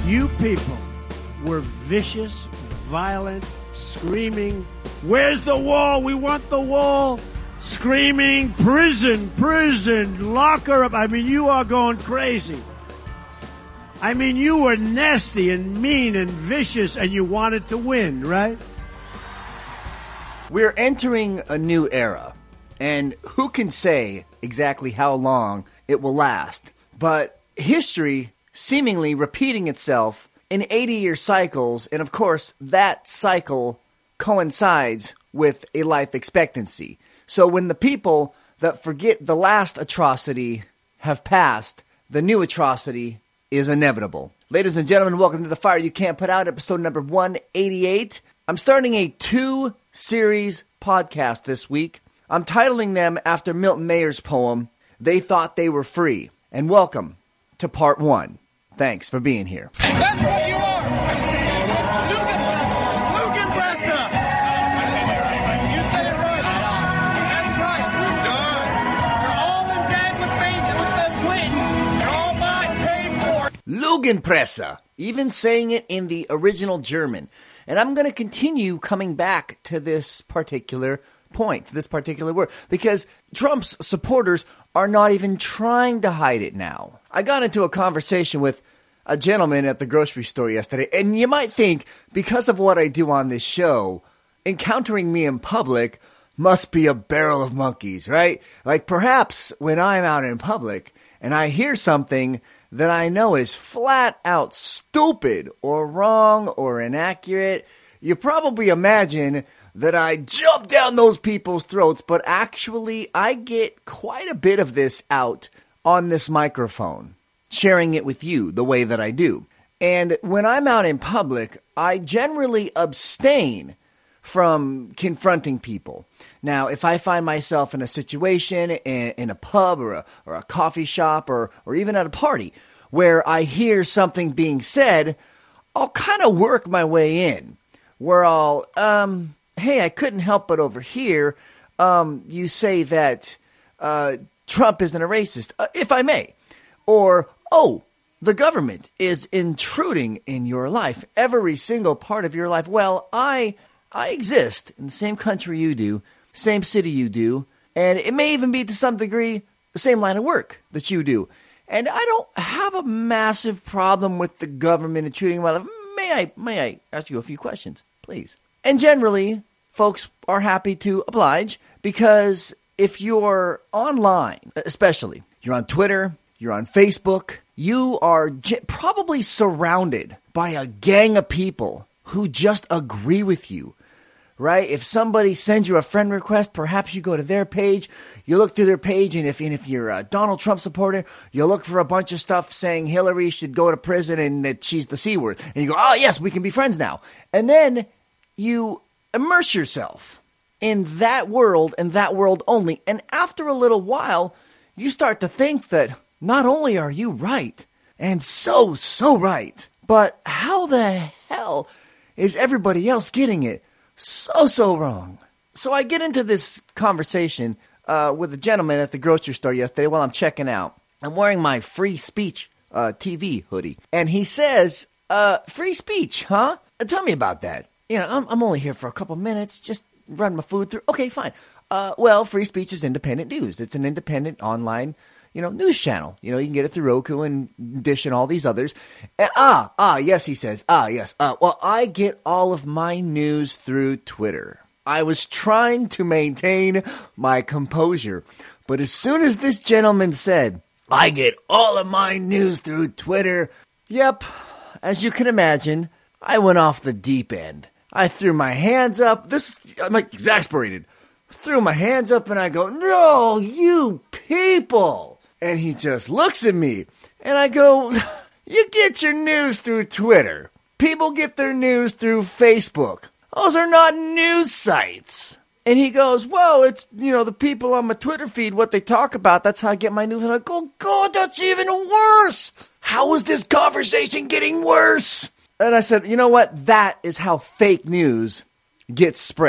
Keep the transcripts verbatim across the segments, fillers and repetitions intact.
You people were vicious, violent, screaming, "Where's the wall? We want the wall!" Screaming, "Prison, prison, lock her up." I mean, you are going crazy. I mean, you were nasty and mean and vicious, and you wanted to win, right? We're entering a new era, and who can say exactly how long it will last? But history seemingly repeating itself in eighty-year cycles, and of course, that cycle coincides with a life expectancy. So when the people that forget the last atrocity have passed, the new atrocity is inevitable. Ladies and gentlemen, welcome to The Fire You Can't Put Out, episode number one eighty-eight. I'm starting a two-series podcast this week. I'm titling them after Milton Mayer's poem, "They Thought They Were Free." And welcome to part one. Thanks for being here. That's what you are! Lügenpresse! You said it right. That's right. We're done. You're all in debt with, with the twins. You're all bought, paid for. Lügenpresse. Even saying it in the original German. And I'm going to continue coming back to this particular point, this particular word, because Trump's supporters are not even trying to hide it now. I got into a conversation with a gentleman at the grocery store yesterday, and you might think, because of what I do on this show, encountering me in public must be a barrel of monkeys, right? Like perhaps when I'm out in public and I hear something that I know is flat out stupid or wrong or inaccurate, you probably imagine that I jump down those people's throats, but actually I get quite a bit of this out on this microphone, sharing it with you the way that I do. And when I'm out in public, I generally abstain from confronting people. Now, if I find myself in a situation in, in a pub or a, or a coffee shop or, or even at a party where I hear something being said, I'll kind of work my way in where I'll, um, hey, I couldn't help but over here, um, you say that uh, Trump isn't a racist, uh, if I may. Or, oh, the government is intruding in your life, every single part of your life. Well, I I exist in the same country you do, same city you do, and it may even be to some degree the same line of work that you do. And I don't have a massive problem with the government intruding in my life. May I, may I ask you a few questions, please? And generally, folks are happy to oblige because if you're online, especially, you're on Twitter, you're on Facebook, you are j- probably surrounded by a gang of people who just agree with you, right? If somebody sends you a friend request, perhaps you go to their page, you look through their page, and if and if you're a Donald Trump supporter, you look for a bunch of stuff saying Hillary should go to prison and that she's the C word. And you go, oh, yes, we can be friends now. And then you immerse yourself in that world and that world only. And after a little while, you start to think that not only are you right, and so, so right, but how the hell is everybody else getting it so, so wrong? So I get into this conversation uh, with a gentleman at the grocery store yesterday while I'm checking out. I'm wearing my free speech uh, T V hoodie. And he says, uh, free speech, huh? Uh, tell me about that. You know, I'm, I'm only here for a couple minutes, just run my food through. Okay, fine. Uh, well, free speech is independent news. It's an independent online, you know, news channel. You know, you can get it through Roku and Dish and all these others. And, ah, ah, yes, he says. Ah, yes. Uh, well, I get all of my news through Twitter. I was trying to maintain my composure. But as soon as this gentleman said, I get all of my news through Twitter, yep, as you can imagine, I went off the deep end. I threw my hands up. This, I'm like exasperated. Threw my hands up and I go, no, you people. And he just looks at me and I go, you get your news through Twitter. People get their news through Facebook. Those are not news sites. And he goes, well, it's, you know, the people on my Twitter feed, what they talk about, that's how I get my news. And I go, God, that's even worse. How is this conversation getting worse? And I said, you know what? That is how fake news gets spread.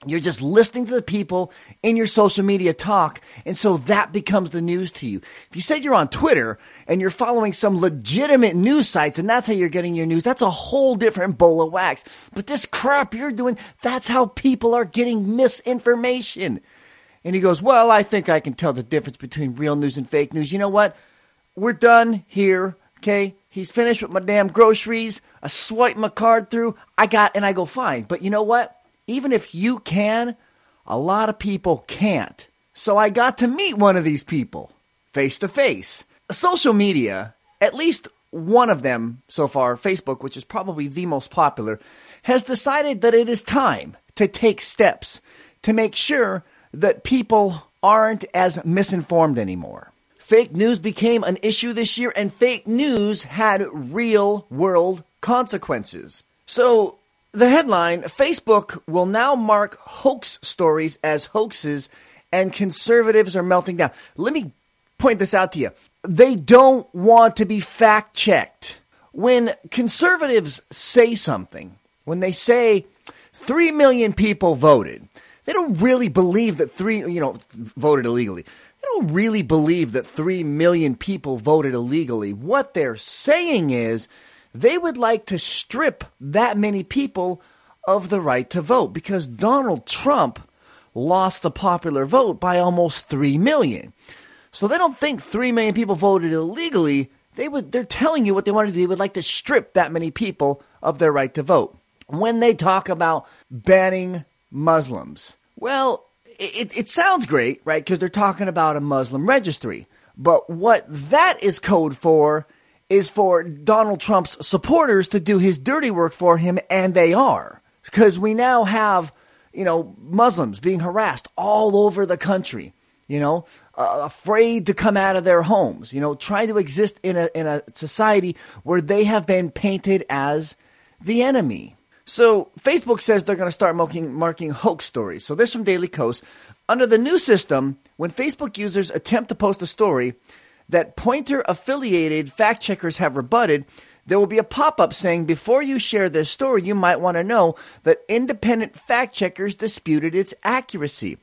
You're just listening to the people in your social media talk, and so that becomes the news to you. If you said you're on Twitter and you're following some legitimate news sites and that's how you're getting your news, that's a whole different bowl of wax. But this crap you're doing, that's how people are getting misinformation. And he goes, well, I think I can tell the difference between real news and fake news. You know what? We're done here, okay? He's finished with my damn groceries. I swipe my card through. I got, and I go, fine. But you know what? Even if you can, a lot of people can't. So I got to meet one of these people, face to face. Social media, at least one of them so far, Facebook, which is probably the most popular, has decided that it is time to take steps to make sure that people aren't as misinformed anymore. Fake news became an issue this year, and fake news had real-world consequences. So, the headline, Facebook will now mark hoax stories as hoaxes and conservatives are melting down. Let me point this out to you. They don't want to be fact-checked. When conservatives say something, when they say three million people voted, they don't really believe that three, you know, voted illegally. They don't really believe that three million people voted illegally. What they're saying is, they would like to strip that many people of the right to vote because Donald Trump lost the popular vote by almost three million. So they don't think three million people voted illegally. They would, they're telling you what they want to do. They would like to strip that many people of their right to vote. When they talk about banning Muslims, well, it, it sounds great, right? Because they're talking about a Muslim registry. But what that is code for is for Donald Trump's supporters to do his dirty work for him, and they are. Because we now have, you know, Muslims being harassed all over the country, you know, uh, afraid to come out of their homes, you know, trying to exist in a in a society where they have been painted as the enemy. So Facebook says they're going to start marking, marking hoax stories. So this from Daily Kos. Under the new system, when Facebook users attempt to post a story that Poynter-affiliated fact-checkers have rebutted, there will be a pop-up saying, before you share this story, you might want to know that independent fact-checkers disputed its accuracy.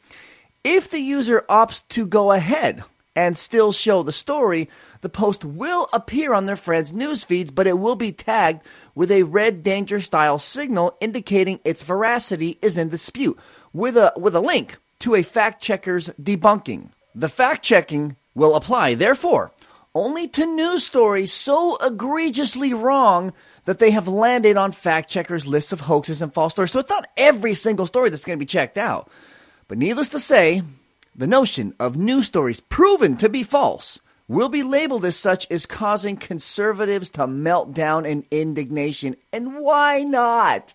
If the user opts to go ahead and still show the story, the post will appear on their friends' news feeds, but it will be tagged with a red danger-style signal indicating its veracity is in dispute, with a, with a link to a fact-checker's debunking. The fact-checking will apply, therefore, only to news stories so egregiously wrong that they have landed on fact-checkers' lists of hoaxes and false stories. So it's not every single story that's going to be checked out. But needless to say, the notion of news stories proven to be false will be labeled as such as causing conservatives to melt down in indignation. And why not?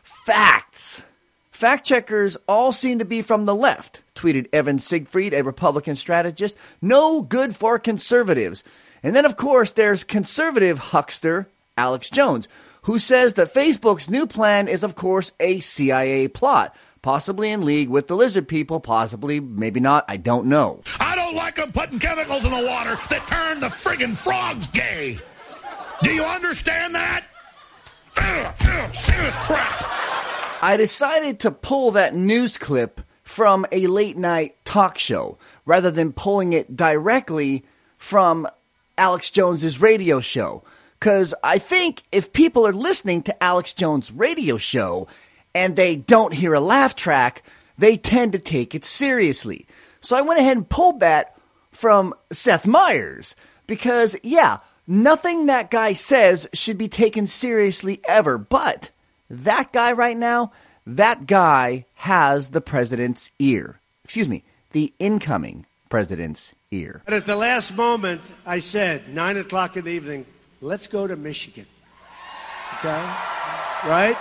Facts. Fact-checkers all seem to be from the left, tweeted Evan Siegfried, a Republican strategist. No good for conservatives. And then, of course, there's conservative huckster Alex Jones, who says that Facebook's new plan is, of course, a C I A plot, possibly in league with the lizard people, possibly, maybe not, I don't know. I don't like them putting chemicals in the water that turn the friggin' frogs gay. Do you understand that? Ugh, ugh, serious crap. I decided to pull that news clip from a late night talk show rather than pulling it directly from Alex Jones's radio show. Because I think if people are listening to Alex Jones' radio show and they don't hear a laugh track, they tend to take it seriously. So I went ahead and pulled that from Seth Meyers. Because, yeah, nothing that guy says should be taken seriously ever. But that guy right now, that guy has the president's ear. Excuse me, the incoming president's ear. And at the last moment, I said, nine o'clock in the evening, let's go to Michigan. Okay? Right?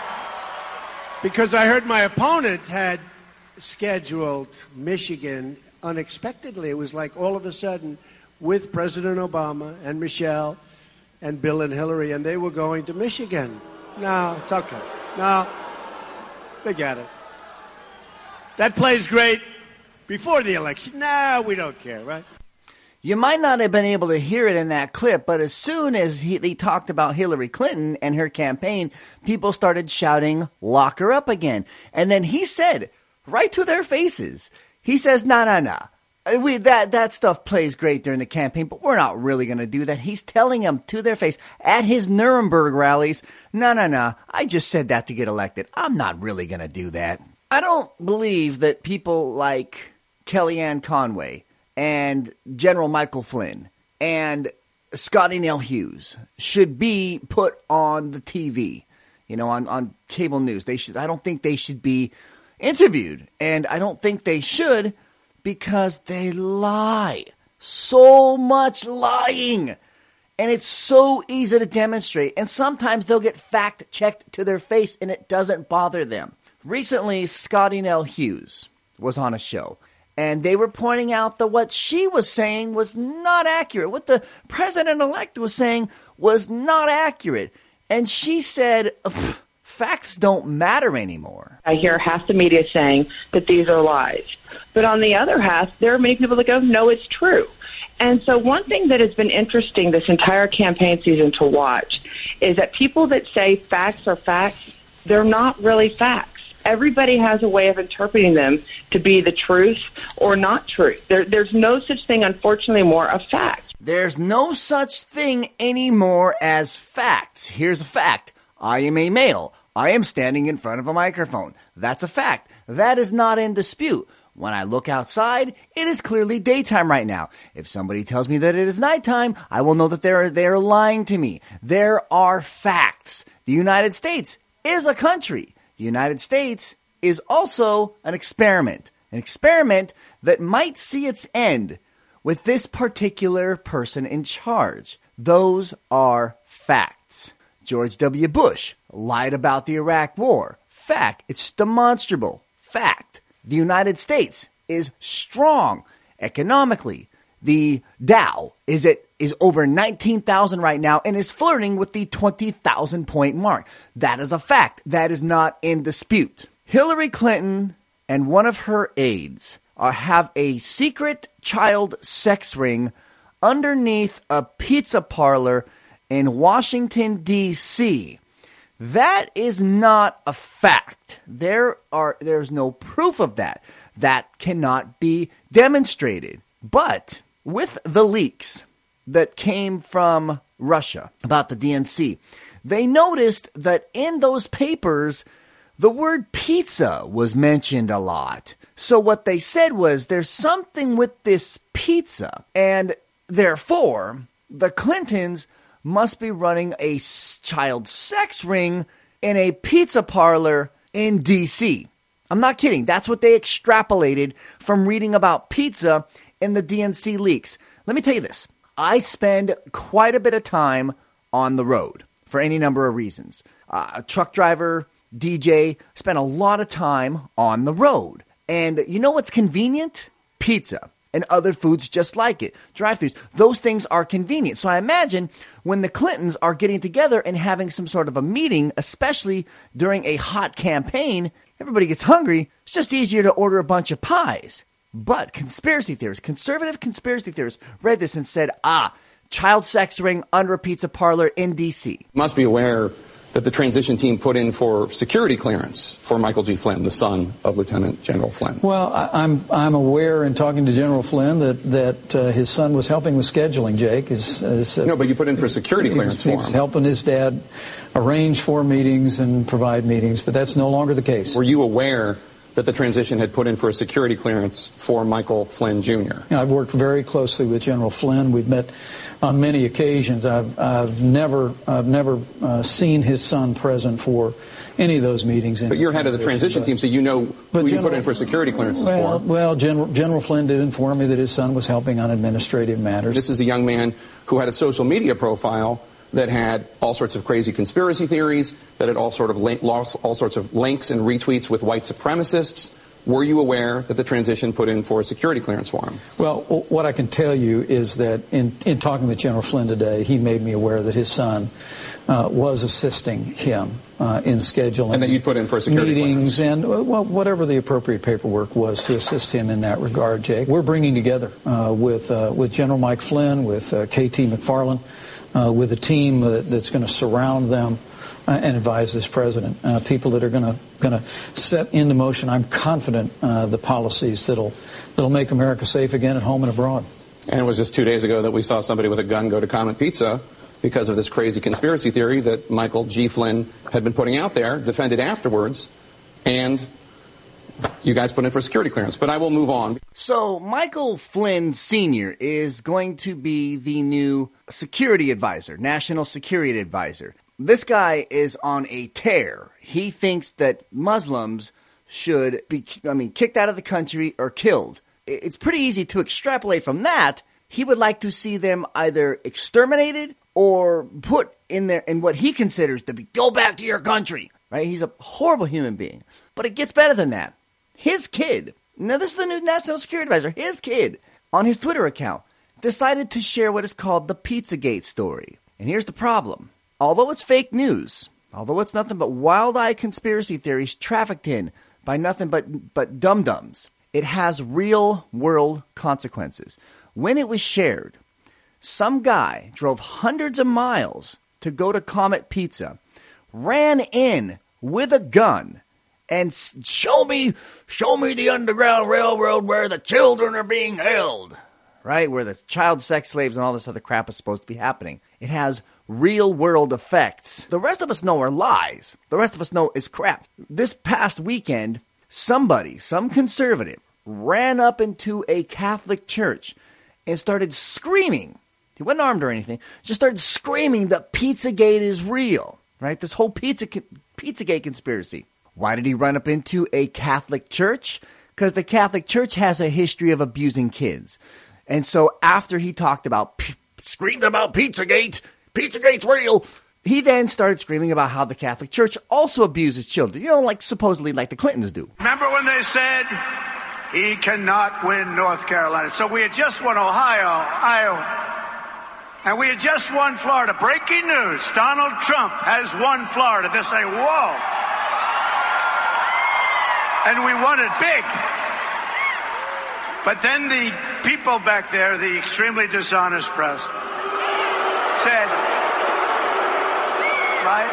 Because I heard my opponent had scheduled Michigan unexpectedly. It was like all of a sudden with President Obama and Michelle and Bill and Hillary, and they were going to Michigan. No, it's okay. No, forget it. That plays great before the election. No, we don't care, right? You might not have been able to hear it in that clip, but as soon as he, he talked about Hillary Clinton and her campaign, people started shouting, lock her up again. And then he said, right to their faces. He says, no, no, no. We, that, that stuff plays great during the campaign, but we're not really going to do that. He's telling them to their face at his Nuremberg rallies, no, no, no, I just said that to get elected. I'm not really going to do that. I don't believe that people like Kellyanne Conway and General Michael Flynn and Scotty Nell Hughes should be put on the T V, you know, on, on cable news. They should. I don't think they should be interviewed, and I don't think they should because they lie. So much lying. And it's so easy to demonstrate. And sometimes they'll get fact-checked to their face, and it doesn't bother them. Recently, Scotty Nell Hughes was on a show, and they were pointing out that what she was saying was not accurate. What the president-elect was saying was not accurate. And she said, facts don't matter anymore. I hear half the media saying that these are lies. But on the other half, there are many people that go, no, it's true. And so one thing that has been interesting this entire campaign season to watch is that people that say facts are facts, they're not really facts. Everybody has a way of interpreting them to be the truth or not truth. There, there's no such thing, unfortunately, more of fact. There's no such thing anymore as facts. Here's a fact. I am a male. I am standing in front of a microphone. That's a fact. That is not in dispute. When I look outside, it is clearly daytime right now. If somebody tells me that it is nighttime, I will know that they're, they're lying to me. There are facts. The United States is a country. The United States is also an experiment. An experiment that might see its end with this particular person in charge. Those are facts. George W. Bush lied about the Iraq War. Fact. It's demonstrable. Fact. The United States is strong economically. The Dow is at is over nineteen thousand right now and is flirting with the twenty thousand point mark. That is a fact. That is not in dispute. Hillary Clinton and one of her aides are, have a secret child sex ring underneath a pizza parlor in Washington, D C That is not a fact. There are there's no proof of that. That cannot be demonstrated. But with the leaks that came from Russia about the D N C, they noticed that in those papers, the word pizza was mentioned a lot. So what they said was, there's something with this pizza, and therefore, the Clintons must be running a child sex ring in a pizza parlor in D C I'm not kidding. That's what they extrapolated from reading about pizza in the D N C leaks. Let me tell you this. I spend quite a bit of time on the road for any number of reasons. Uh, a truck driver, D J, spend a lot of time on the road. And you know what's convenient? Pizza. And other foods just like it. Drive-thrus. Those things are convenient. So I imagine when the Clintons are getting together and having some sort of a meeting, especially during a hot campaign, everybody gets hungry. It's just easier to order a bunch of pies. But conspiracy theorists, conservative conspiracy theorists, read this and said, ah, child sex ring under a pizza parlor in D C Must be aware that the transition team put in for security clearance for Michael G. Flynn, the son of Lieutenant General Flynn. Well, I, I'm I'm aware in talking to General Flynn that that uh, his son was helping with scheduling. Jake, his, his, uh, no, but you put in for security clearance was, for him. He was helping his dad arrange for meetings and provide meetings, but that's no longer the case. Were you aware that the transition had put in for a security clearance for Michael Flynn Junior? You know, I've worked very closely with General Flynn. We've met on many occasions. I've, I've never, I've never uh, seen his son present for any of those meetings. But you're head of the transition but, team, so you know who General, you put in for security clearances well, for. Well, General, General Flynn did inform me that his son was helping on administrative matters. This is a young man who had a social media profile that had all sorts of crazy conspiracy theories, that had all sort of link, all sorts of links and retweets with white supremacists. Were you aware that the transition put in for a security clearance for him? Well, what I can tell you is that in, in talking with General Flynn today, he made me aware that his son uh, was assisting him uh, in scheduling and that you put in for a security meetings clearance. and well, whatever the appropriate paperwork was to assist him in that regard, Jake. We're bringing together uh, with uh, with General Mike Flynn, with uh, K T McFarland, uh, with a team uh, that's going to surround them. uh, and advise this president. Uh, people that are going to going to set into motion, I'm confident, uh, the policies that'll that'll make America safe again at home and abroad. And it was just two days ago that we saw somebody with a gun go to Comet Pizza because of this crazy conspiracy theory that Michael G. Flynn had been putting out there, defended afterwards, and you guys put in for security clearance. But I will move on. So Michael Flynn Senior is going to be the new security advisor, national security advisor. This guy is on a tear. He thinks that Muslims should be, I mean, kicked out of the country or killed. It's pretty easy to extrapolate from that. He would like to see them either exterminated or put in there in what he considers to be, go back to your country, right? He's a horrible human being. But it gets better than that. His kid, now this is the new national security advisor, his kid, on his Twitter account, decided to share what is called the Pizzagate story. And here's the problem. Although it's fake news, although it's nothing but wild-eyed conspiracy theories trafficked in by nothing but, but dum-dums, it has real-world consequences. When it was shared, some guy drove hundreds of miles to go to Comet Pizza, ran in with a gun, and show me, show me the Underground Railroad where the children are being held, right? Where the child sex slaves and all this other crap is supposed to be happening. It has real-world effects. The rest of us know are lies. The rest of us know is crap. This past weekend, somebody, some conservative, ran up into a Catholic church and started screaming. He wasn't armed or anything. Just started screaming that Pizzagate is real, right? This whole pizza Pizzagate conspiracy. Why did he run up into a Catholic church? Because the Catholic Church has a history of abusing kids. And so after he talked about, p- screamed about Pizzagate, Pizzagate's real, he then started screaming about how the Catholic Church also abuses children. You know, like supposedly like the Clintons do. Remember when they said he cannot win North Carolina? So we had just won Ohio, Iowa, and we had just won Florida. Breaking news, Donald Trump has won Florida. They say, whoa. And we won it big. But then the people back there, the extremely dishonest press, said, right?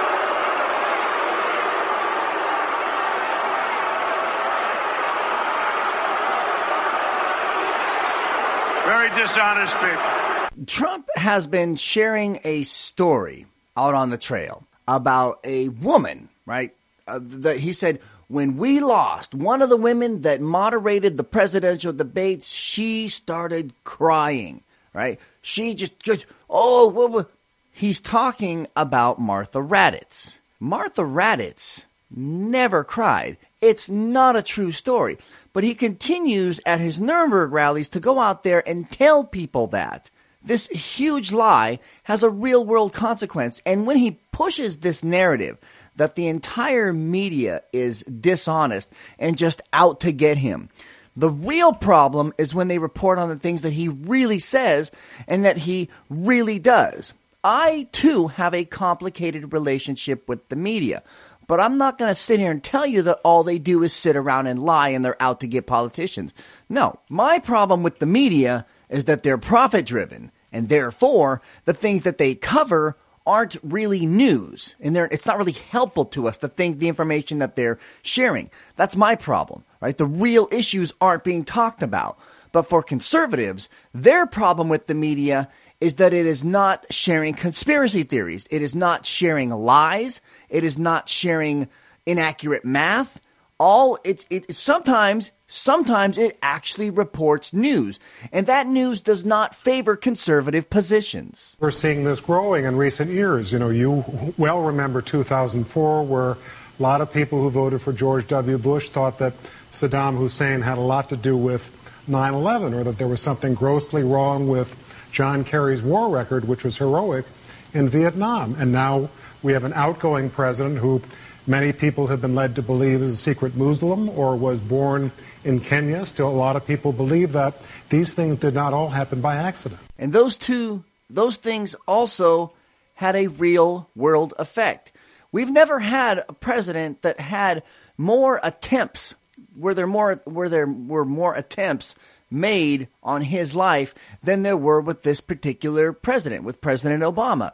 Very dishonest people. Trump has been sharing a story out on the trail about a woman, right? Uh, that he said, when we lost, one of the women that moderated the presidential debates, she started crying, right? She just, just oh, well, well. He's talking about Martha Raddatz. Martha Raddatz never cried. It's not a true story. But he continues at his Nuremberg rallies to go out there and tell people that. This huge lie has a real-world consequence. And when he pushes this narrative that the entire media is dishonest and just out to get him, the real problem is when they report on the things that he really says and that he really does. I, too, have a complicated relationship with the media. But I'm not going to sit here and tell you that all they do is sit around and lie and they're out to get politicians. No, my problem with the media is that they're profit-driven. And therefore, the things that they cover aren't really news. And they're, it's not really helpful to us, the things, the information that they're sharing. That's my problem, right? The real issues aren't being talked about. But for conservatives, their problem with the media is that it is not sharing conspiracy theories. It is not sharing lies. It is not sharing inaccurate math. All it, it sometimes, sometimes it actually reports news. And that news does not favor conservative positions. We're seeing this growing in recent years. You know, you well remember two thousand four, where a lot of people who voted for George W. Bush thought that Saddam Hussein had a lot to do with nine eleven, or that there was something grossly wrong with John Kerry's war record, which was heroic, in Vietnam. And now we have an outgoing president who many people have been led to believe is a secret Muslim or was born in Kenya. Still, a lot of people believe that these things did not all happen by accident. And those two, those things also had a real world effect. We've never had a president that had more attempts, where there more, where there were more attempts made on his life than there were with this particular president, with President Obama.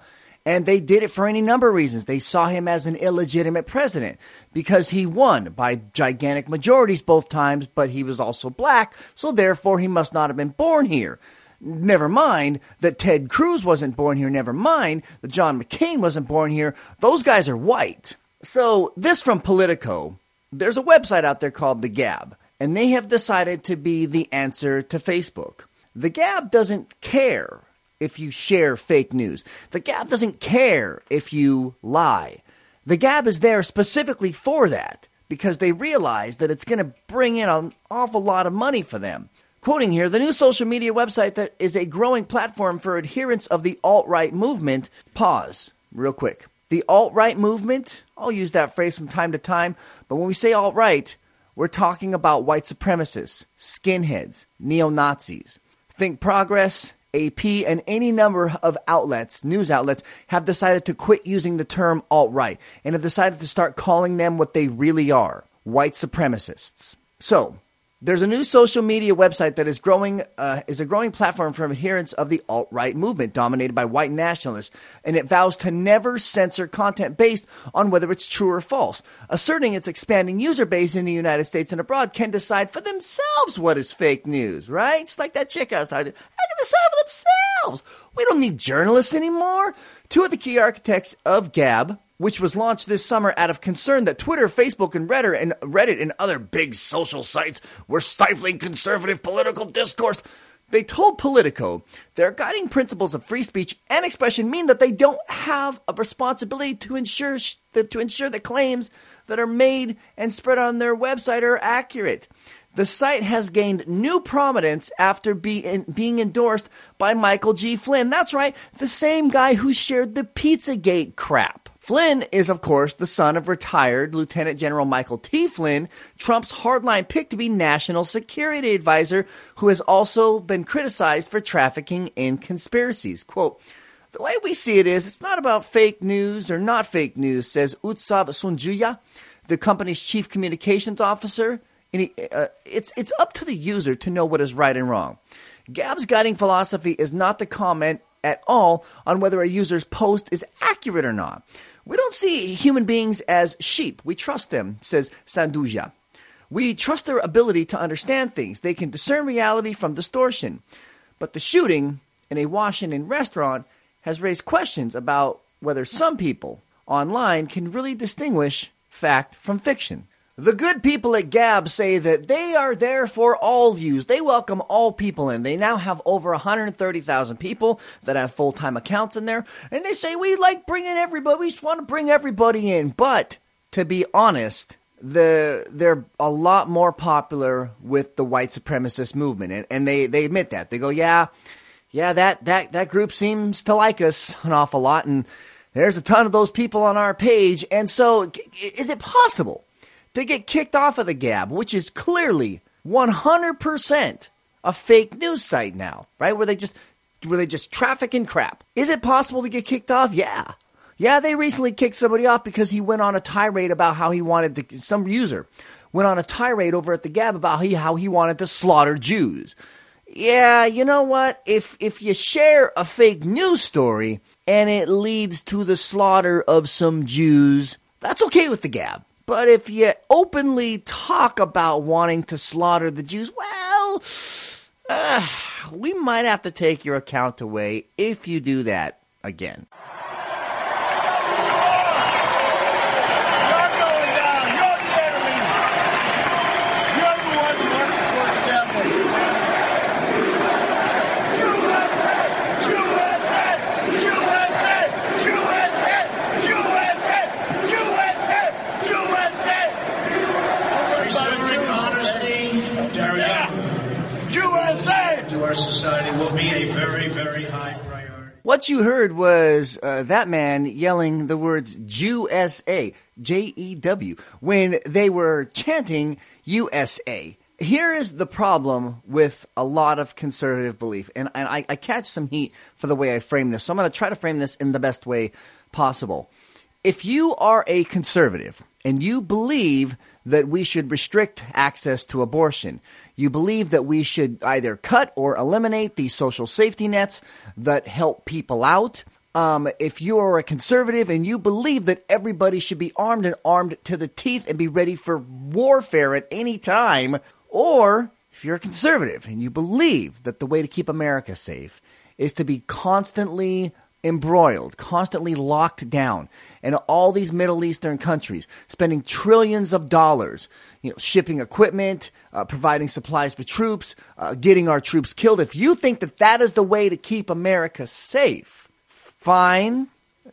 And they did it for any number of reasons. They saw him as an illegitimate president because he won by gigantic majorities both times, but he was also black, so therefore he must not have been born here. Never mind that Ted Cruz wasn't born here. Never mind that John McCain wasn't born here. Those guys are white. So this from Politico. There's a website out there called The Gab, and they have decided to be the answer to Facebook. The Gab doesn't care if you share fake news. The Gab doesn't care if you lie. The Gab is there specifically for that because they realize that it's going to bring in an awful lot of money for them. Quoting here, the new social media website that is a growing platform for adherents of the alt-right movement. Pause, real quick. The alt-right movement, I'll use that phrase from time to time, but when we say alt-right, we're talking about white supremacists, skinheads, neo-Nazis. Think Progress, A P, and any number of outlets, news outlets, have decided to quit using the term alt-right and have decided to start calling them what they really are, white supremacists. So, there's a new social media website that is growing, uh, is a growing platform for adherents of the alt-right movement dominated by white nationalists, and it vows to never censor content based on whether it's true or false, asserting its expanding user base in the United States and abroad can decide for themselves what is fake news, right? It's like that chick I was talking to. They can decide for themselves. We don't need journalists anymore. Two of the key architects of Gab, which was launched this summer out of concern that Twitter, Facebook, and Reddit and Reddit and other big social sites were stifling conservative political discourse. They told Politico their guiding principles of free speech and expression mean that they don't have a responsibility to ensure sh- to ensure that claims that are made and spread on their website are accurate. The site has gained new prominence after be in, being endorsed by Michael G. Flynn. That's right, the same guy who shared the Pizzagate crap. Flynn is, of course, the son of retired Lieutenant General Michael T. Flynn, Trump's hardline pick to be national security advisor, who has also been criticized for trafficking in conspiracies. Quote, the way we see it is, it's not about fake news or not fake news, says Utsav Sunjuya, the company's chief communications officer. And he, uh, it's, it's up to the user to know what is right and wrong. Gab's guiding philosophy is not to comment at all on whether a user's post is accurate or not. We don't see human beings as sheep. We trust them, says Sanduja. We trust their ability to understand things. They can discern reality from distortion. But the shooting in a Washington restaurant has raised questions about whether some people online can really distinguish fact from fiction. The good people at Gab say that they are there for all views. They welcome all people in. They now have over one hundred thirty thousand people that have full-time accounts in there. And they say, we like bringing everybody. We just want to bring everybody in. But, to be honest, the they're a lot more popular with the white supremacist movement. And, and they, they admit that. They go, yeah, yeah, that, that, that group seems to like us an awful lot. And there's a ton of those people on our page. And so, is it possible to get kicked off of the Gab, which is clearly one hundred percent a fake news site now, right? Where they just where they just traffic in crap. Is it possible to get kicked off? Yeah. Yeah, they recently kicked somebody off because he went on a tirade about how he wanted to, some user went on a tirade over at the Gab about how he, how he wanted to slaughter Jews. Yeah, you know what? If if you share a fake news story and it leads to the slaughter of some Jews, that's okay with the Gab. But if you openly talk about wanting to slaughter the Jews, well, uh, we might have to take your account away if you do that again. Our society will be a very, very high priority. What you heard was uh, that man yelling the words Jew S A, J E W, when they were chanting U S A. Here is the problem with a lot of conservative belief, and, and I, I catch some heat for the way I frame this, so I'm going to try to frame this in the best way possible. If you are a conservative and you believe that we should restrict access to abortion, you believe that we should either cut or eliminate the social safety nets that help people out, Um, if you are a conservative and you believe that everybody should be armed and armed to the teeth and be ready for warfare at any time, or if you're a conservative and you believe that the way to keep America safe is to be constantly embroiled, constantly locked down in all these Middle Eastern countries, spending trillions of dollars, you know, shipping equipment, uh, providing supplies for troops, uh, getting our troops killed. If you think that that is the way to keep America safe, fine.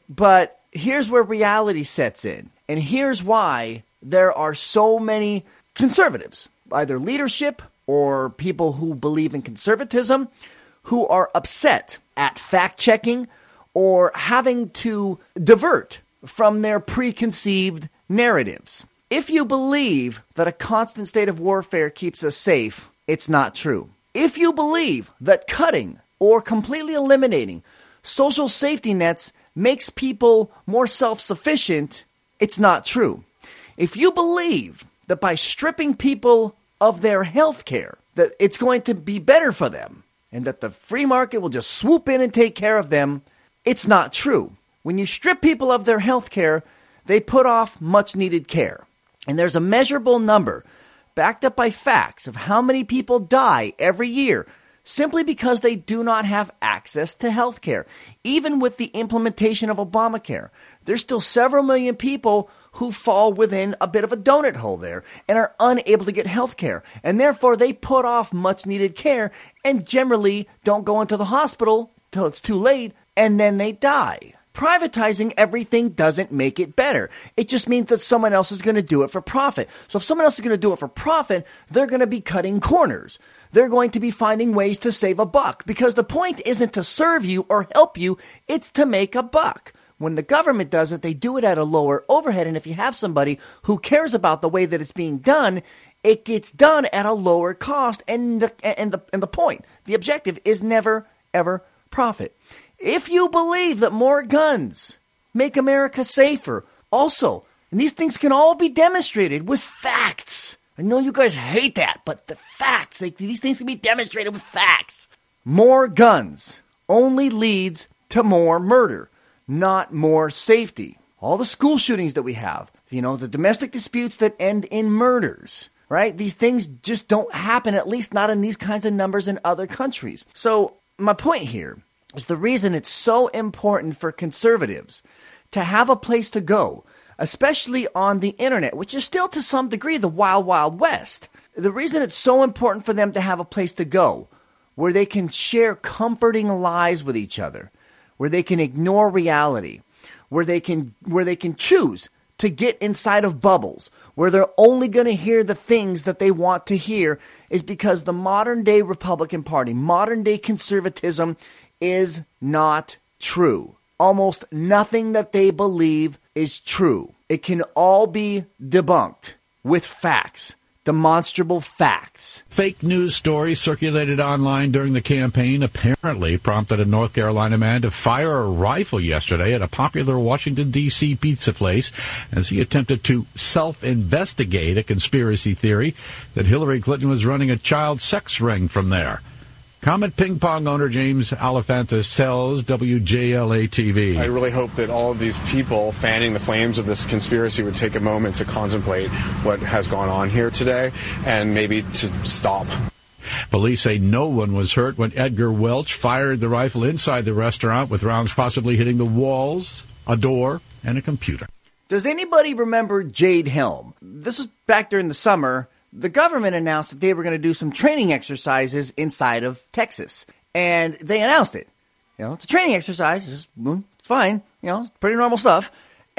But here's where reality sets in. And here's why there are so many conservatives, either leadership or people who believe in conservatism, who are upset at fact-checking or having to divert from their preconceived narratives. If you believe that a constant state of warfare keeps us safe, it's not true. If you believe that cutting or completely eliminating social safety nets makes people more self-sufficient, it's not true. If you believe that by stripping people of their health care, that it's going to be better for them, and that the free market will just swoop in and take care of them, it's not true. When you strip people of their health care, they put off much-needed care. And there's a measurable number, backed up by facts, of how many people die every year simply because they do not have access to health care. Even with the implementation of Obamacare, there's still several million people who fall within a bit of a donut hole there and are unable to get health care. And therefore, they put off much-needed care and generally don't go into the hospital till it's too late, and then they die. Privatizing everything doesn't make it better. It just means that someone else is going to do it for profit. So if someone else is going to do it for profit, they're going to be cutting corners. They're going to be finding ways to save a buck, because the point isn't to serve you or help you, it's to make a buck. When the government does it, they do it at a lower overhead, and if you have somebody who cares about the way that it's being done, it gets done at a lower cost, and the, and the, and the point, the objective is never, ever profit. If you believe that more guns make America safer, also, and these things can all be demonstrated with facts. I know you guys hate that, but the facts, like, these things can be demonstrated with facts. More guns only leads to more murder, not more safety. All the school shootings that we have, you know, the domestic disputes that end in murders, right? These things just don't happen, at least not in these kinds of numbers in other countries. So my point here is the reason it's so important for conservatives to have a place to go, especially on the internet, which is still to some degree the wild, wild west. The reason it's so important for them to have a place to go where they can share comforting lies with each other, where they can ignore reality, where they can where they can choose to get inside of bubbles, where they're only going to hear the things that they want to hear, is because the modern day Republican Party, modern day conservatism, is not true. Almost nothing that they believe is true. It can all be debunked with facts, demonstrable facts. Fake news stories circulated online during the campaign apparently prompted a North Carolina man to fire a rifle yesterday at a popular Washington, D C pizza place as he attempted to self-investigate a conspiracy theory that Hillary Clinton was running a child sex ring from there. Comet Ping Pong owner James Alefantis tells W J L A T V. I really hope that all of these people fanning the flames of this conspiracy would take a moment to contemplate what has gone on here today and maybe to stop. Police say no one was hurt when Edgar Welch fired the rifle inside the restaurant, with rounds possibly hitting the walls, a door, and a computer. Does anybody remember Jade Helm? This was back during the summer. The government announced that they were going to do some training exercises inside of Texas. And they announced it. You know, it's a training exercise. It's, it's fine. You know, it's pretty normal stuff.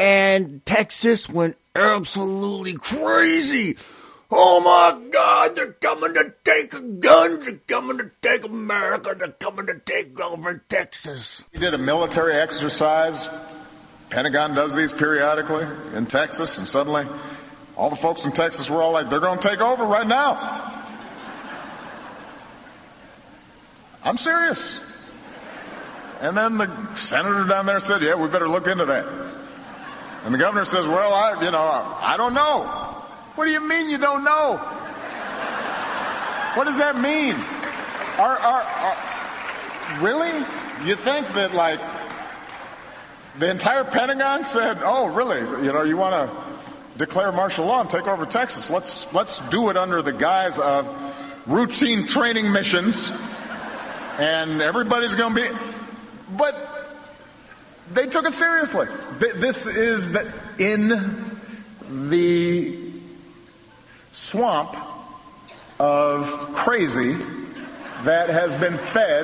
And Texas went absolutely crazy. Oh, my God, they're coming to take guns. They're coming to take America. They're coming to take over Texas. We did a military exercise. Pentagon does these periodically in Texas, and suddenly all the folks in Texas were all like, they're going to take over right now. I'm serious. And then the senator down there said, yeah, we better look into that. And the governor says, well, I, you know, I don't know. What do you mean you don't know? What does that mean? Are, are, are, really? You think that, like, The entire Pentagon said, oh, really? You know, you want to declare martial law and take over Texas? Let's let's do it under the guise of routine training missions, and everybody's going to be... But they took it seriously. This is the, in the swamp of crazy that has been fed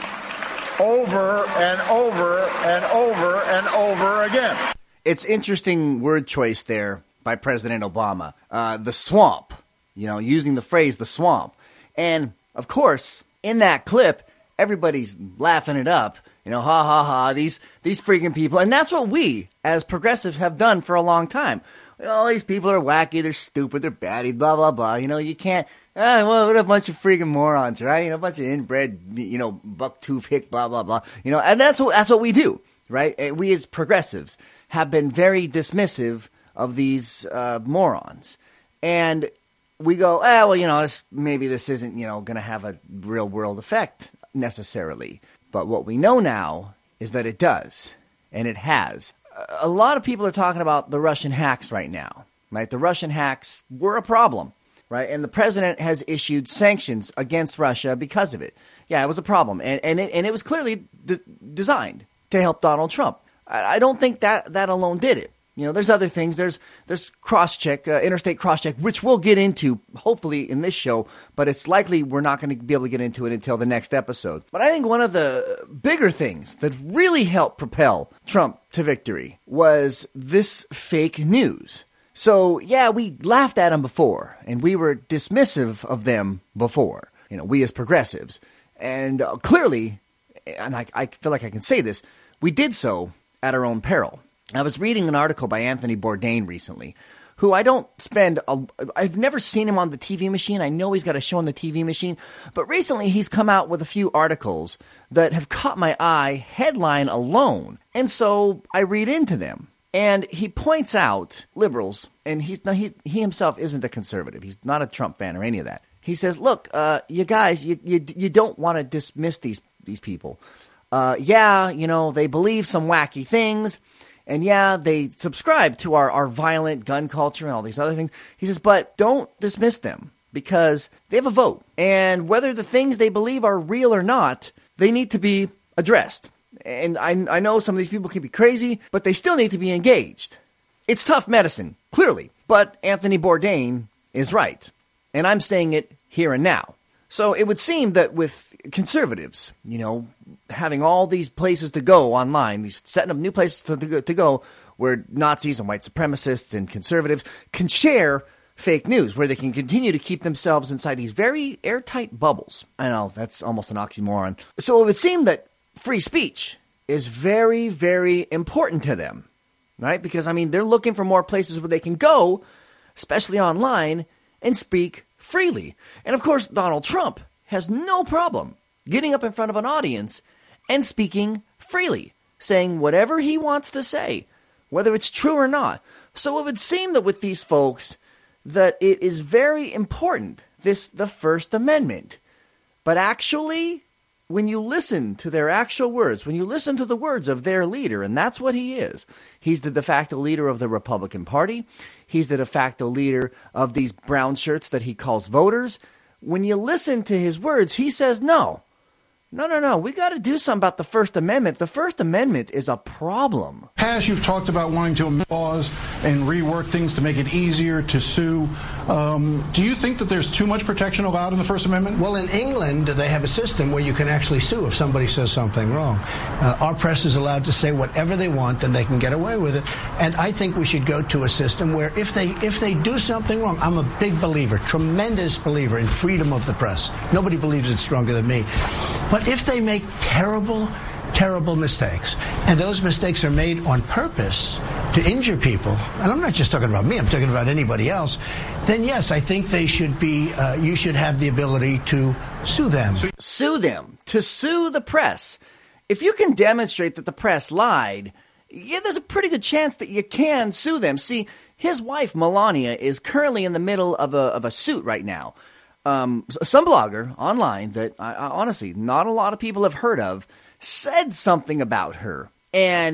over and over and over and over again. It's interesting word choice there by President Obama. Uh, the swamp, you know, using the phrase the swamp. And, of course, in that clip, everybody's laughing it up. You know, ha, ha, ha, these these freaking people. And that's what we, as progressives, have done for a long time. All these people are wacky, they're stupid, they're batty, blah, blah, blah. You know, you can't, ah, well, what a bunch of freaking morons, right? You know, a bunch of inbred, you know, buck-tooth hick, blah, blah, blah. You know, and that's what, that's what we do, right? We as progressives have been very dismissive of these uh, morons. And we go, ah, well, you know, this, maybe this isn't, you know, going to have a real-world effect necessarily. But what we know now is that it does, and it has. A lot of people are talking about the Russian hacks right now, right? The Russian hacks were a problem, right? And the president has issued sanctions against Russia because of it. Yeah, it was a problem, and and it, and it was clearly de- designed to help Donald Trump. I, I don't think that that alone did it. You know, there's other things. There's there's cross-check, uh, interstate cross-check, which we'll get into, hopefully, in this show. But it's likely we're not going to be able to get into it until the next episode. But I think one of the bigger things that really helped propel Trump to victory was this fake news. So, yeah, we laughed at them before, and we were dismissive of them before, you know, we as progressives. And uh, clearly, and I, I feel like I can say this, we did so at our own peril. I was reading an article by Anthony Bourdain recently, who I don't spend a, I've never seen him on the T V machine. I know he's got a show on the T V machine, but recently he's come out with a few articles that have caught my eye, headline alone. And so I read into them. And he points out liberals, and he's he, he himself isn't a conservative. He's not a Trump fan or any of that. He says, look, uh, you guys, you, you, you don't want to dismiss these, these people. Uh, yeah, you know, they believe some wacky things. And yeah, they subscribe to our, our violent gun culture and all these other things. He says, but don't dismiss them because they have a vote. And whether the things they believe are real or not, they need to be addressed. And I, I know some of these people can be crazy, but they still need to be engaged. It's tough medicine, clearly. But Anthony Bourdain is right. And I'm saying it here and now. So it would seem that with conservatives, you know, having all these places to go online, these setting up new places to, to, to go where Nazis and white supremacists and conservatives can share fake news, where they can continue to keep themselves inside these very airtight bubbles. I know, that's almost an oxymoron. So it would seem that free speech is very, very important to them, right? Because, I mean, they're looking for more places where they can go, especially online, and speak freely. And of course, Donald Trump has no problem getting up in front of an audience and speaking freely, saying whatever he wants to say, whether it's true or not. So it would seem that with these folks that it is very important, this the First Amendment. But actually, when you listen to their actual words, when you listen to the words of their leader, and that's what he is, he's the de facto leader of the Republican Party. He's the de facto leader of these brown shirts that he calls voters. When you listen to his words, he says, no, no, no, no, we got to do something about the First Amendment. The First Amendment is a problem. Past, you've talked about wanting to amend laws and rework things to make it easier to sue. Um, do you think that there's too much protection allowed in the First Amendment? Well, in England, they have a system where you can actually sue if somebody says something wrong. Uh, our press is allowed to say whatever they want, and they can get away with it. And I think we should go to a system where if they if they do something wrong, I'm a big believer, tremendous believer in freedom of the press. Nobody believes it stronger than me. But if they make terrible, terrible mistakes, and those mistakes are made on purpose to injure people, and I'm not just talking about me, I'm talking about anybody else, then yes, I think they should be, uh, you should have the ability to sue them. Sue them. To sue the press. If you can demonstrate that the press lied, yeah, there's a pretty good chance that you can sue them. See, his wife, Melania, is currently in the middle of a, of a suit right now. Um, some blogger online that I, I honestly not a lot of people have heard of said something about her, and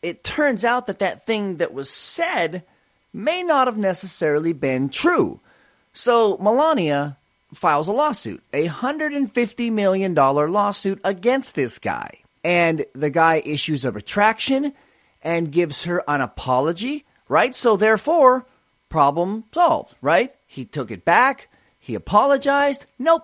it turns out that that thing that was said may not have necessarily been true. So Melania files a lawsuit, a one hundred fifty million dollars lawsuit against this guy. And the guy issues a retraction and gives her an apology, right? So therefore, problem solved, right? He took it back. He apologized. Nope.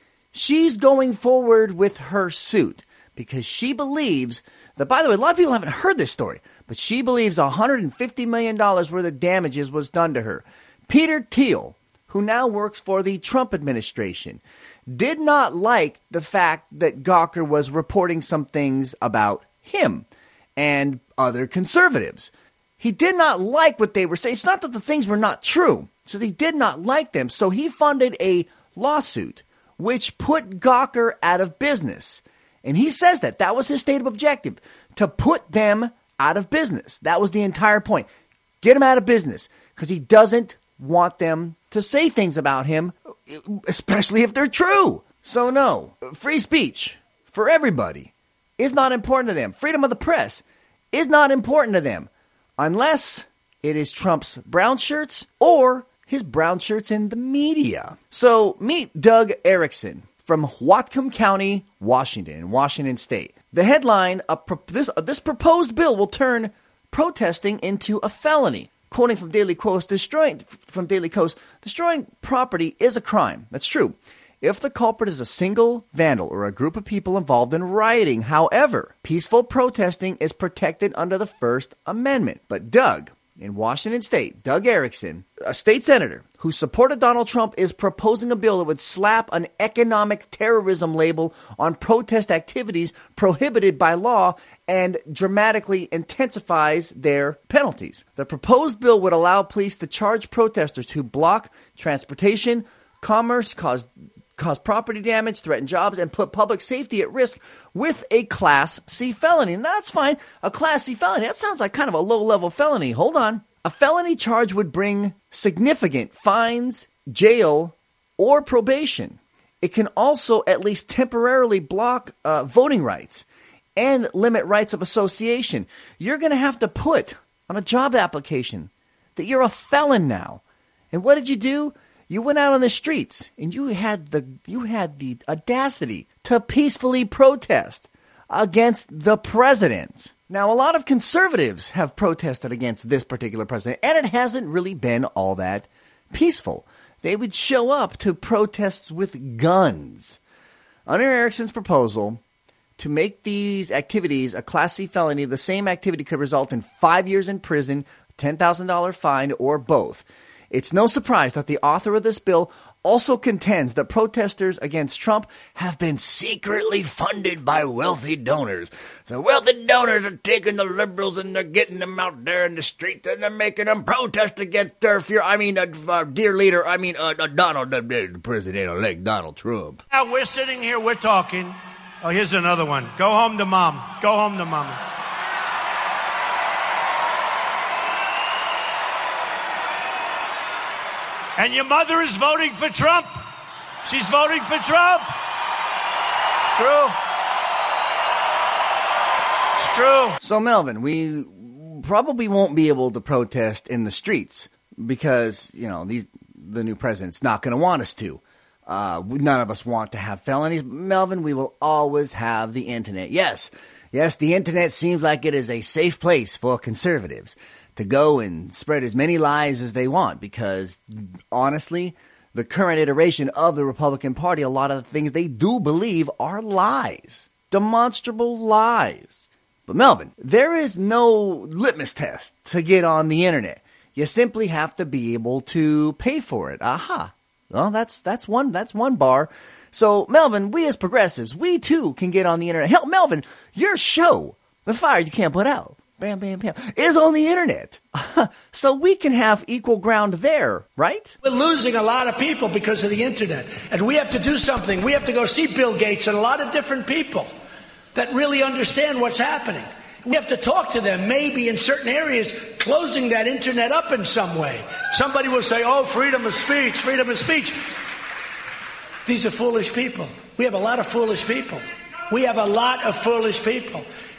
She's going forward with her suit because she believes that, by the way, a lot of people haven't heard this story, but she believes one hundred fifty million dollars worth of damages was done to her. Peter Thiel, who now works for the Trump administration, did not like the fact that Gawker was reporting some things about him and other conservatives. He did not like what they were saying. It's not that the things were not true. So he did not like them. So he funded a lawsuit which put Gawker out of business. And he says that. That was his stated objective, to put them out of business. That was the entire point. Get them out of business because he doesn't want them to say things about him, especially if they're true. So no, free speech for everybody is not important to them. Freedom of the press is not important to them unless it is Trump's brown shirts or his brown shirts in the media. So meet Doug Erickson from Whatcom County, Washington, Washington State. The headline, a pro- this, uh, this proposed bill will turn protesting into a felony. Quoting from Daily Kos, destroying from Daily Kos, destroying property is a crime. That's true. If the culprit is a single vandal or a group of people involved in rioting. However, peaceful protesting is protected under the First Amendment. But Doug, in Washington State, Doug Erickson, a state senator who supported Donald Trump, is proposing a bill that would slap an economic terrorism label on protest activities prohibited by law and dramatically intensifies their penalties. The proposed bill would allow police to charge protesters who block transportation, commerce, cause cause property damage, threaten jobs, and put public safety at risk with a Class C felony. And that's fine. A Class C felony, that sounds like kind of a low-level felony. Hold on. A felony charge would bring significant fines, jail, or probation. It can also at least temporarily block uh, voting rights and limit rights of association. You're going to have to put on a job application that you're a felon now. And what did you do? You went out on the streets and you had the you had the audacity to peacefully protest against the president. Now, a lot of conservatives have protested against this particular president, and it hasn't really been all that peaceful. They would show up to protests with guns. Under Erickson's proposal to make these activities a Class C felony, the same activity could result in five years in prison, ten thousand dollars fine, or both. It's no surprise that the author of this bill also contends that protesters against Trump have been secretly funded by wealthy donors. The wealthy donors are taking the liberals and they're getting them out there in the streets and they're making them protest against their fear. I mean, uh, our dear leader, I mean, uh, uh, Donald, uh, the president-elect Donald Trump. Now we're sitting here, we're talking. Oh, here's another one. Go home to mom. Go home to mama. And your mother is voting for Trump. She's voting for Trump. True. It's true. So, Melvin, we probably won't be able to protest in the streets because, you know, these the new president's not going to want us to. Uh, none of us want to have felonies. Melvin, we will always have the internet. Yes, yes, the internet seems like it is a safe place for conservatives to go and spread as many lies as they want because, honestly, the current iteration of the Republican Party, a lot of the things they do believe are lies, demonstrable lies. But, Melvin, there is no litmus test to get on the internet. You simply have to be able to pay for it. Aha. Well, that's that's one that's one bar. So, Melvin, we as progressives, we too can get on the internet. Hell, Melvin, your show, The Fire You Can't Put Out, bam, bam, bam, is on the internet. So we can have equal ground there, right? We're losing a lot of people because of the internet. And we have to do something. We have to go see Bill Gates and a lot of different people that really understand what's happening. We have to talk to them, maybe in certain areas, closing that internet up in some way. Somebody will say, oh, freedom of speech, freedom of speech. These are foolish people. We have a lot of foolish people. We have a lot of foolish people.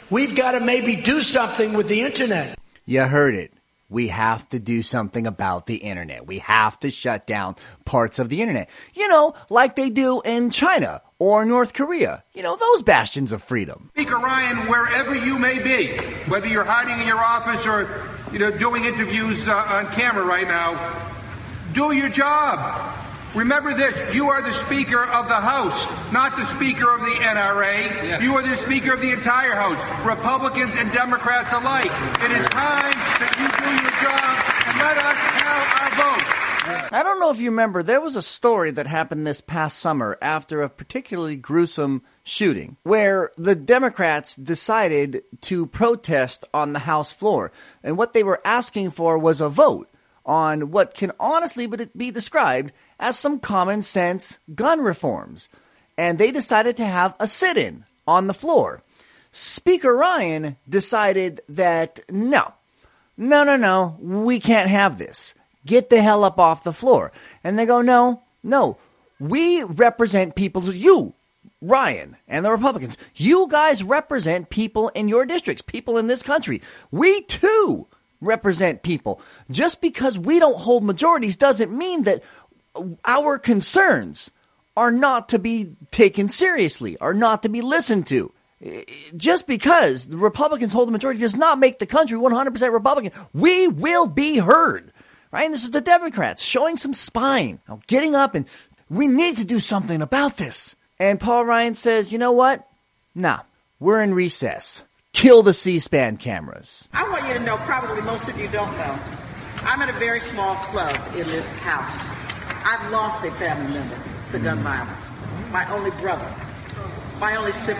we've got to maybe do something with the internet. You heard it. We have to do something about the internet. We have to shut down parts of the internet. You know, like they do in China or North Korea. You know, those bastions of freedom. Speaker Ryan, wherever you may be, whether you're hiding in your office or, you know, doing interviews uh, on camera right now, do your job. Remember this, you are the Speaker of the House, not the Speaker of the N R A. Yeah. You are the Speaker of the entire House, Republicans and Democrats alike. It is time that you do your job and let us count our votes. I don't know if you remember, there was a story that happened this past summer after a particularly gruesome shooting where the Democrats decided to protest on the House floor. And what they were asking for was a vote on what can honestly be described as some common sense gun reforms. And they decided to have a sit-in on the floor. Speaker Ryan decided that no, no, no, no, we can't have this. Get the hell up off the floor. And they go, no, no, we represent people, you, Ryan, and the Republicans. You guys represent people in your districts, people in this country. We too represent people. Just because we don't hold majorities doesn't mean that our concerns are not to be taken seriously, are not to be listened to. Just because the Republicans hold the majority does not make the country one hundred percent Republican. We will be heard. Right? And this is the Democrats showing some spine, getting up, and we need to do something about this. And Paul Ryan says, you know what? Nah, we're in recess. Kill the C-SPAN cameras. I want you to know, probably most of you don't know, I'm in a very small club in this house. I've lost a family member to gun violence. My only brother, my only sibling,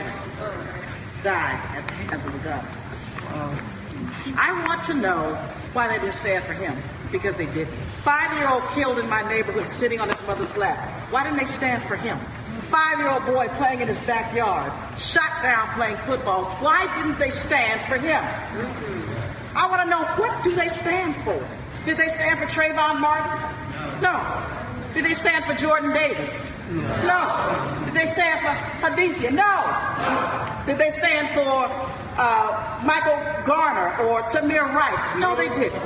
died at the hands of a gun. I want to know why they didn't stand for him, because they didn't. Five-year-old killed in my neighborhood sitting on his mother's lap. Why didn't they stand for him? Five-year-old boy playing in his backyard, shot down playing football. Why didn't they stand for him? Mm-hmm. I want to know, what do they stand for? Did they stand for Trayvon Martin? No. no. Did they stand for Jordan Davis? No. no. Did they stand for Hadithia? No. Did they stand for uh, Michael Garner or Tamir Rice? No, they didn't.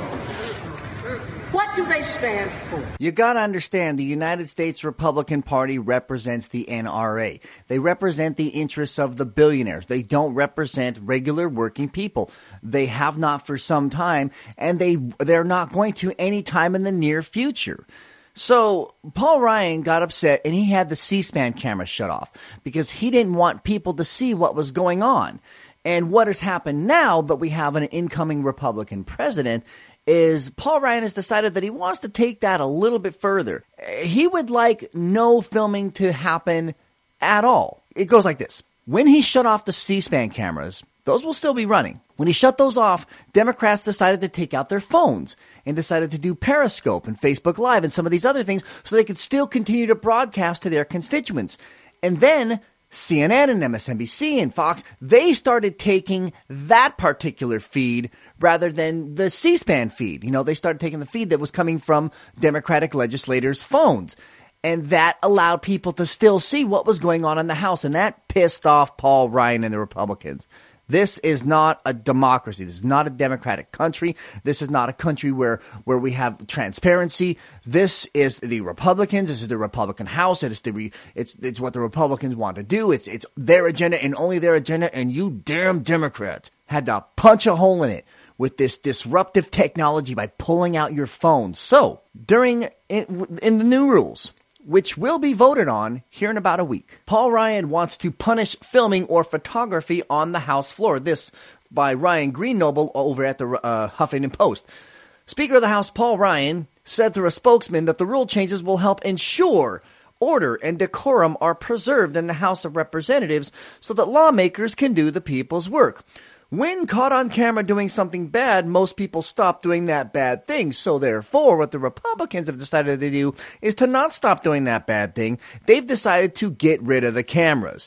What do they stand for? You got to understand, the United States Republican Party represents the N R A. They represent the interests of the billionaires. They don't represent regular working people. They have not for some time, and they, they're not going to any time in the near future. So Paul Ryan got upset, and he had the C-SPAN camera shut off because he didn't want people to see what was going on. And what has happened now that we have an incoming Republican president is Paul Ryan has decided that he wants to take that a little bit further. He would like no filming to happen at all. It goes like this. When he shut off the C-SPAN cameras, those will still be running. When he shut those off, Democrats decided to take out their phones and decided to do Periscope and Facebook Live and some of these other things so they could still continue to broadcast to their constituents. And then C N N and M S N B C and Fox, they started taking that particular feed rather than the C-SPAN feed. You know, they started taking the feed that was coming from Democratic legislators' phones. And that allowed people to still see what was going on in the House. And that pissed off Paul Ryan and the Republicans. This is not a democracy. This is not a democratic country. This is not a country where, where we have transparency. This is the Republicans. This is the Republican House. It is the re, it's it's what the Republicans want to do. It's it's their agenda and only their agenda. And you damn Democrats had to punch a hole in it with this disruptive technology by pulling out your phones. So during in, in the new rules, which will be voted on here in about a week, Paul Ryan wants to punish filming or photography on the House floor. This by Ryan Greennoble over at the uh, Huffington Post. Speaker of the House Paul Ryan said through a spokesman that the rule changes will help ensure order and decorum are preserved in the House of Representatives so that lawmakers can do the people's work. When caught on camera doing something bad, most people stop doing that bad thing. So therefore, what the Republicans have decided to do is to not stop doing that bad thing. They've decided to get rid of the cameras.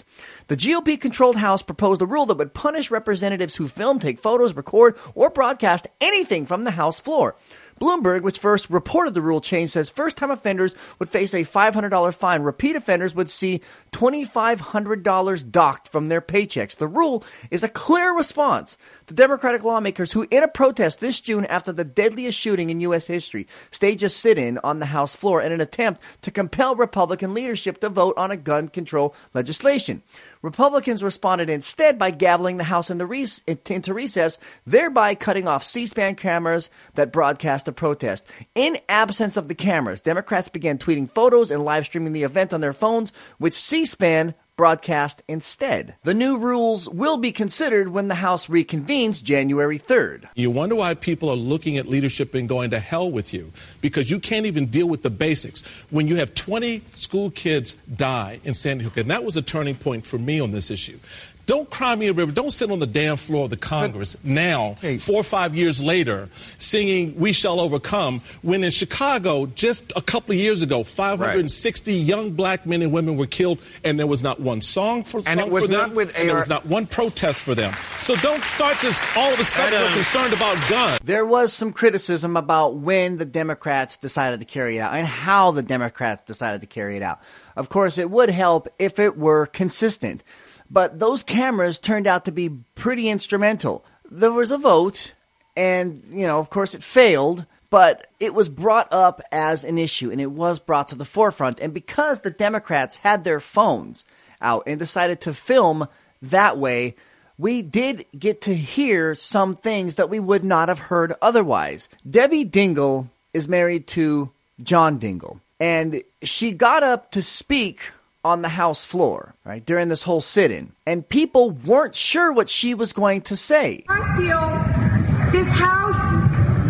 The G O P-controlled House proposed a rule that would punish representatives who film, take photos, record, or broadcast anything from the House floor. Bloomberg, which first reported the rule change, says first-time offenders would face a five hundred dollars fine. Repeat offenders would see two thousand five hundred dollars docked from their paychecks. The rule is a clear response to Democratic lawmakers who, in a protest this June after the deadliest shooting in U S history, staged a sit-in on the House floor in an attempt to compel Republican leadership to vote on a gun control legislation. Republicans responded instead by gaveling the House into, rec- into recess, thereby cutting off C-SPAN cameras that broadcast a protest. In absence of the cameras, Democrats began tweeting photos and live streaming the event on their phones, which C-SPAN broadcast instead. The new rules will be considered when the House reconvenes January third. You wonder why people are looking at leadership and going to hell with you, because you can't even deal with the basics. When you have twenty school kids die in Sandy Hook, and that was a turning point for me on this issue. Don't cry me a river. Don't sit on the damn floor of the Congress but, now, hey. four or five years later, singing We Shall Overcome, when in Chicago, just a couple of years ago, five hundred sixty right. young black men and women were killed, and there was not one song for, and song it was for not them, with and there was not one protest for them. So don't start this all of a sudden we're concerned about guns. There was some criticism about when the Democrats decided to carry it out and how the Democrats decided to carry it out. Of course, it would help if it were consistent. But those cameras turned out to be pretty instrumental. There was a vote, and, you know, of course it failed, but it was brought up as an issue, and it was brought to the forefront. And because the Democrats had their phones out and decided to film that way, we did get to hear some things that we would not have heard otherwise. Debbie Dingell is married to John Dingell, and she got up to speak on the House floor, right, during this whole sit-in. And people weren't sure what she was going to say. I feel this House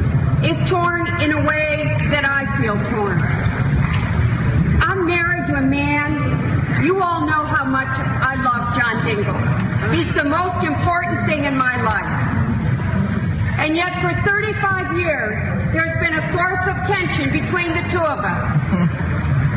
is torn in a way that I feel torn. I'm married to a man, you all know how much I love John Dingell. He's the most important thing in my life. And yet for thirty-five years, there's been a source of tension between the two of us.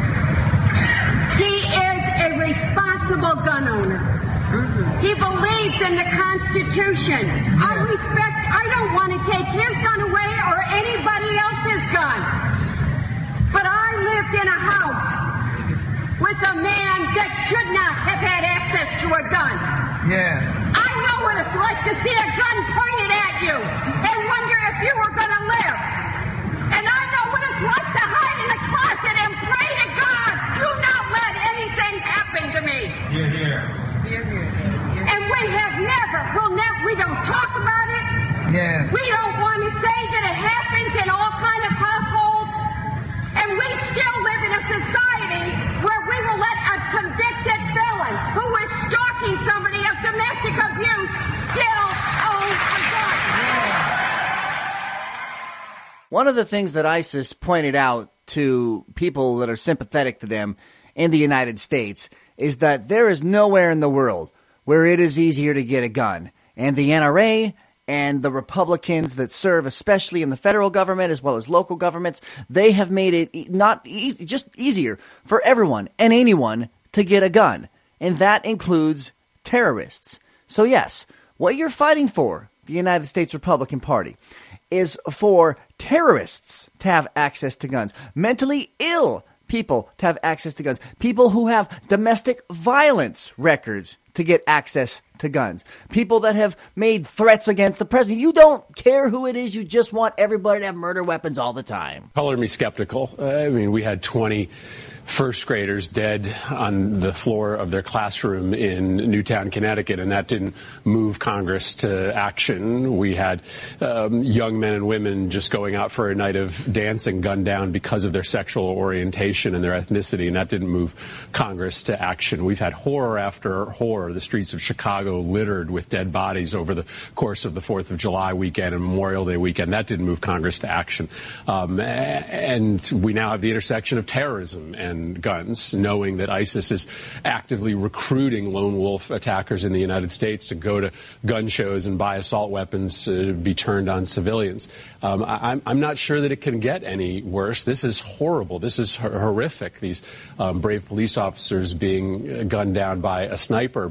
He is a responsible gun owner. Mm-hmm. He believes in the Constitution. Yeah. I respect, I don't want to take his gun away or anybody else's gun. But I lived in a house with a man that should not have had access to a gun. Yeah. I know what it's like to see a gun pointed at you and wonder if you were going to live. And I know what it's like to hide in the closet and pray to God, do not let anything happen to me. You're here. You're here. And we have never, we'll never, we don't talk about it. Yeah. We don't want to say that it happens in all kind of households. And we still live in a society where we will let a convicted felon who is stalking somebody of domestic abuse still own a gun. Yeah. One of the things that ISIS pointed out to people that are sympathetic to them in the United States is that there is nowhere in the world where it is easier to get a gun. And the N R A and the Republicans that serve, especially in the federal government as well as local governments, they have made it not easy, just easier for everyone and anyone to get a gun. And that includes terrorists. So yes, what you're fighting for, the United States Republican Party, is for terrorists to have access to guns, mentally ill people to have access to guns, people who have domestic violence records to get access to guns, people that have made threats against the president. You don't care who it is. You just want everybody to have murder weapons all the time. Color me skeptical. Uh, I mean, we had twenty first graders dead on the floor of their classroom in Newtown, Connecticut, and that didn't move Congress to action. We had um, young men and women just going out for a night of dancing gunned down because of their sexual orientation and their ethnicity, and that didn't move Congress to action. We've had horror after horror. The streets of Chicago littered with dead bodies over the course of the fourth of July weekend and Memorial Day weekend. That didn't move Congress to action. Um, and we now have the intersection of terrorism and guns, knowing that ISIS is actively recruiting lone wolf attackers in the United States to go to gun shows and buy assault weapons to be turned on civilians. Um, I, I'm not sure that it can get any worse. This is horrible. This is horrific, these um, brave police officers being gunned down by a sniper. But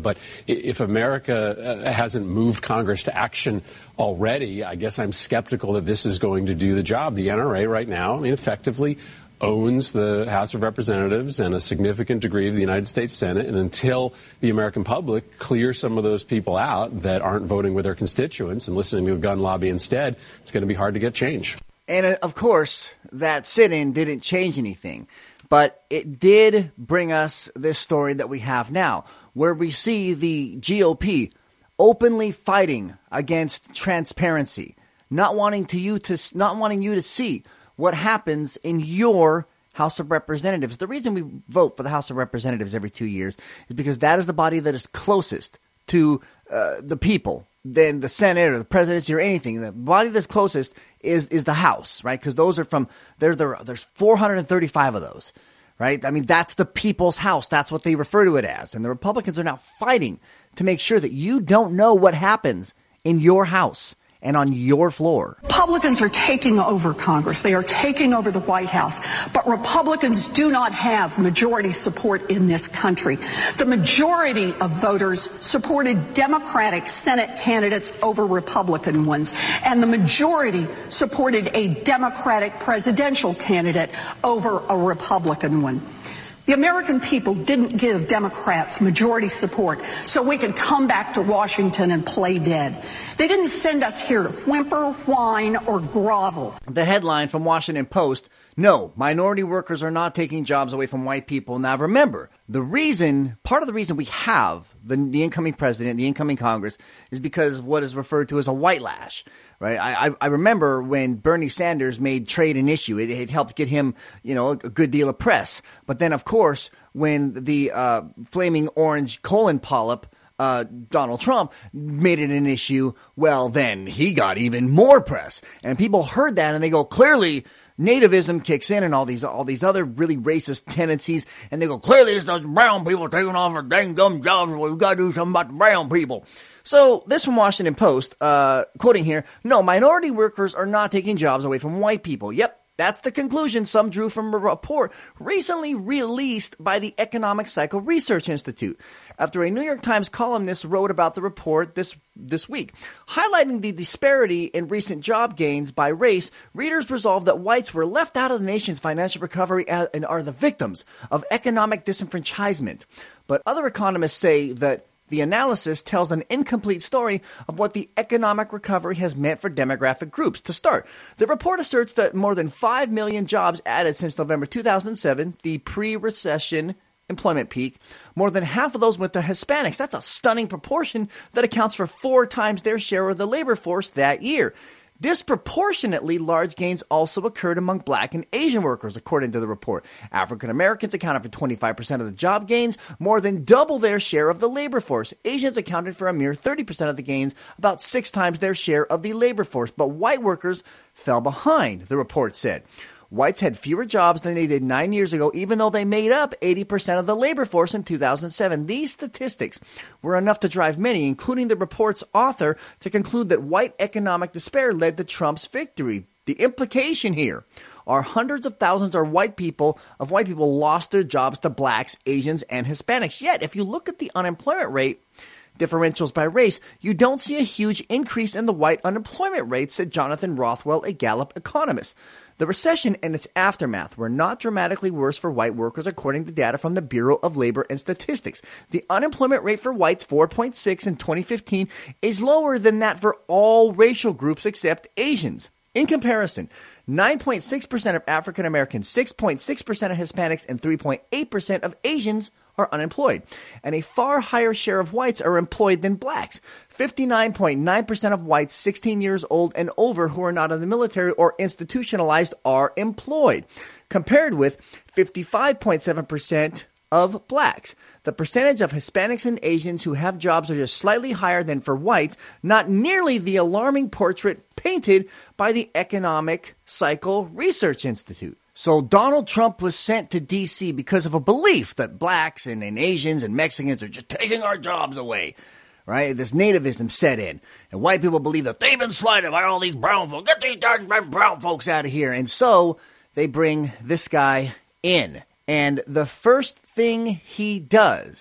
But if America uh, hasn't moved Congress to action already, I guess I'm skeptical that this is going to do the job. The N R A right now, I mean, effectively owns the House of Representatives and a significant degree of the United States Senate. And until the American public clears some of those people out that aren't voting with their constituents and listening to the gun lobby instead, it's going to be hard to get change. And, uh, of course, that sit-in didn't change anything. But it did bring us this story that we have now, where we see the G O P openly fighting against transparency, not wanting to you to not wanting you to see what happens in your House of Representatives. The reason we vote for the House of Representatives every two years is because that is the body that is closest to uh, the people than the Senate or the presidency or anything. The body that's closest is is the House, right? Because those are from there. There there's four hundred thirty-five of those, right? I mean, that's the people's house. That's what they refer to it as. And the Republicans are now fighting to make sure that you don't know what happens in your house and on your floor. Republicans are taking over Congress. They are taking over the White House. But Republicans do not have majority support in this country. The majority of voters supported Democratic Senate candidates over Republican ones. And the majority supported a Democratic presidential candidate over a Republican one. The American people didn't give Democrats majority support so we could come back to Washington and play dead. They didn't send us here to whimper, whine, or grovel. The headline from Washington Post, no, minority workers are not taking jobs away from white people. Now remember, the reason, part of the reason we have the, the incoming president, the incoming Congress, is because of what is referred to as a white lash. Right, I I remember when Bernie Sanders made trade an issue. It, it helped get him, you know, a good deal of press. But then, of course, when the uh, flaming orange colon polyp, uh, Donald Trump, made it an issue, well, then he got even more press. And people heard that and they go, clearly, nativism kicks in and all these all these other really racist tendencies. And they go, clearly, it's those brown people taking off our dang gum jobs. We've got to do something about the brown people. So this from Washington Post, uh, quoting here, no, minority workers are not taking jobs away from white people. Yep, that's the conclusion some drew from a report recently released by the Economic Cycle Research Institute, after a New York Times columnist wrote about the report this this week. Highlighting the disparity in recent job gains by race, readers resolved that whites were left out of the nation's financial recovery and are the victims of economic disenfranchisement. But other economists say that the analysis tells an incomplete story of what the economic recovery has meant for demographic groups. To start, the report asserts that more than five million jobs added since November two thousand seven, the pre-recession employment peak, more than half of those went to Hispanics. That's a stunning proportion that accounts for four times their share of the labor force that year. Disproportionately large gains also occurred among black and Asian workers, according to the report. African Americans accounted for twenty-five percent of the job gains, more than double their share of the labor force. Asians accounted for a mere thirty percent of the gains, about six times their share of the labor force. But white workers fell behind, the report said. Whites had fewer jobs than they did nine years ago, even though they made up eighty percent of the labor force in two thousand seven. These statistics were enough to drive many, including the report's author, to conclude that white economic despair led to Trump's victory. The implication here are hundreds of thousands of white people of white people lost their jobs to blacks, Asians, and Hispanics. Yet, if you look at the unemployment rate differentials by race, you don't see a huge increase in the white unemployment rate, said Jonathan Rothwell, a Gallup economist. The recession and its aftermath were not dramatically worse for white workers, according to data from the Bureau of Labor and Statistics. The unemployment rate for whites, four point six in twenty fifteen, is lower than that for all racial groups except Asians. In comparison, nine point six percent of African Americans, six point six percent of Hispanics, and three point eight percent of Asians are unemployed, and a far higher share of whites are employed than blacks. fifty-nine point nine percent of whites sixteen years old and over who are not in the military or institutionalized are employed, compared with fifty-five point seven percent of blacks. The percentage of Hispanics and Asians who have jobs are just slightly higher than for whites, not nearly the alarming portrait painted by the Economic Cycle Research Institute. So Donald Trump was sent to D C because of a belief that blacks and, and Asians and Mexicans are just taking our jobs away, right? This nativism set in. And white people believe that they've been slighted by all these brown folks. Get these darn brown folks out of here. And so they bring this guy in. And the first thing he does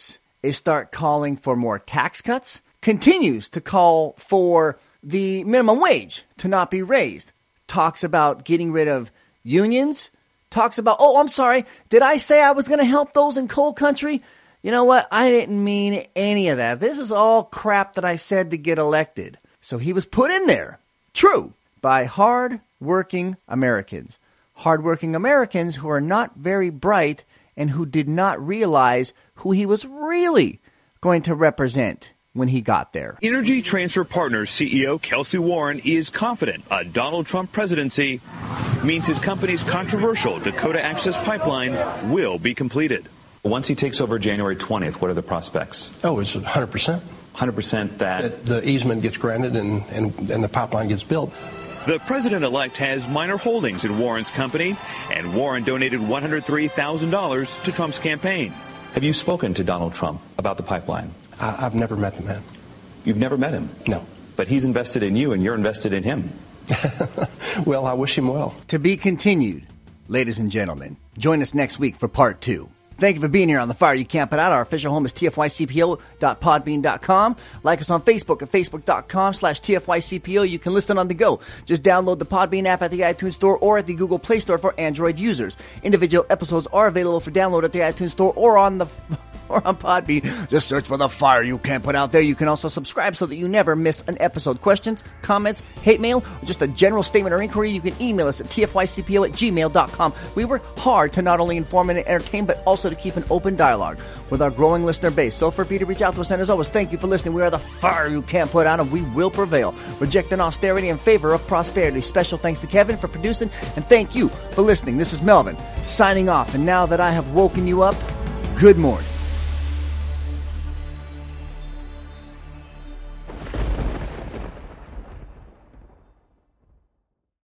is start calling for more tax cuts, continues to call for the minimum wage to not be raised, talks about getting rid of unions, talks about, oh, I'm sorry, did I say I was going to help those in coal country? You know what? I didn't mean any of that. This is all crap that I said to get elected. So he was put in there, true, by hard-working Americans. Hard-working Americans who are not very bright and who did not realize who he was really going to represent when he got there. Energy Transfer Partners C E O Kelsey Warren is confident a Donald Trump presidency means his company's controversial Dakota Access Pipeline will be completed. Once he takes over January twentieth, what are the prospects? Oh, it's one hundred percent. one hundred percent that... that the easement gets granted and, and, and the pipeline gets built. The president-elect has minor holdings in Warren's company, and Warren donated one hundred three thousand dollars to Trump's campaign. Have you spoken to Donald Trump about the pipeline? I, I've never met the man. You've never met him? No. But he's invested in you, and you're invested in him. Well, I wish him well. To be continued, ladies and gentlemen. Join us next week for part two. Thank you for being here on The Fire You Can't Put Out. Our official home is T F Y C P O dot podbean dot com. Like us on Facebook at facebook.com slash TFYCPO. You can listen on the go. Just download the Podbean app at the iTunes Store or at the Google Play Store for Android users. Individual episodes are available for download at the iTunes Store or on the... or on Podbean. Just search for The Fire You Can't Put Out there. You can also subscribe so that you never miss an episode. Questions, comments, hate mail, or just a general statement or inquiry, you can email us at T F Y C P O at gmail dot com. We work hard to not only inform and entertain, but also to keep an open dialogue with our growing listener base. So for free to reach out to us, and as always, thank you for listening. We are The Fire You Can't Put Out, and we will prevail. Rejecting austerity in favor of prosperity. Special thanks to Kevin for producing, and thank you for listening. This is Melvin, signing off, and now that I have woken you up, good morning.